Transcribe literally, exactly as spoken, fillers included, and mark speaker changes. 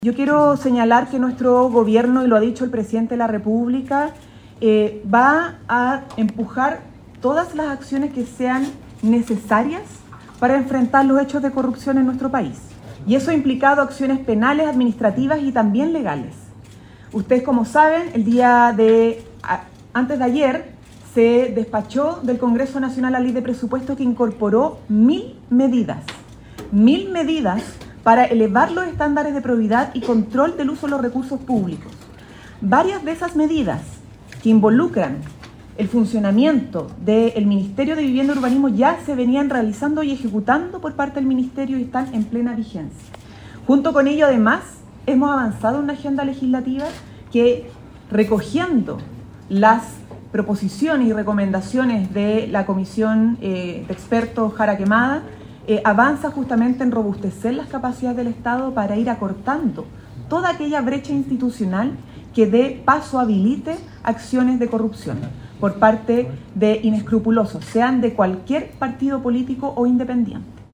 Speaker 1: Yo quiero señalar que nuestro gobierno, y lo ha dicho el presidente de la República, eh, va a empujar todas las acciones que sean necesarias para enfrentar los hechos de corrupción en nuestro país. Y eso ha implicado acciones penales, administrativas y también legales. Ustedes, como saben, el día de antes de ayer se despachó del Congreso Nacional la Ley de Presupuesto que incorporó mil medidas, mil medidas para elevar los estándares de probidad y control del uso de los recursos públicos. Varias de esas medidas que involucran el funcionamiento del Ministerio de Vivienda y Urbanismo ya se venían realizando y ejecutando por parte del Ministerio y están en plena vigencia. Junto con ello, además, hemos avanzado en una agenda legislativa que, recogiendo las proposiciones y recomendaciones de la Comisión eh, de Expertos Jara Quemada, Eh, avanza justamente en robustecer las capacidades del Estado para ir acortando toda aquella brecha institucional que dé paso, habilite acciones de corrupción por parte de inescrupulosos, sean de cualquier partido político o independiente.